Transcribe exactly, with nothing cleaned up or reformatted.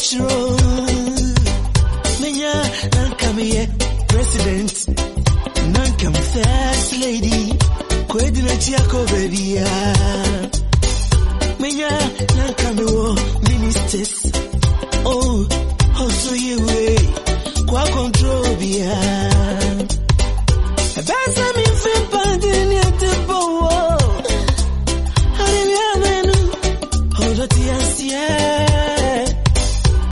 Shiro. Menya, Nankame, President, Nankam First Lady, Kwedina Chiako, baby. Menya, Nankame, Ministers. Oh, how so you way, Kwa control, yeah.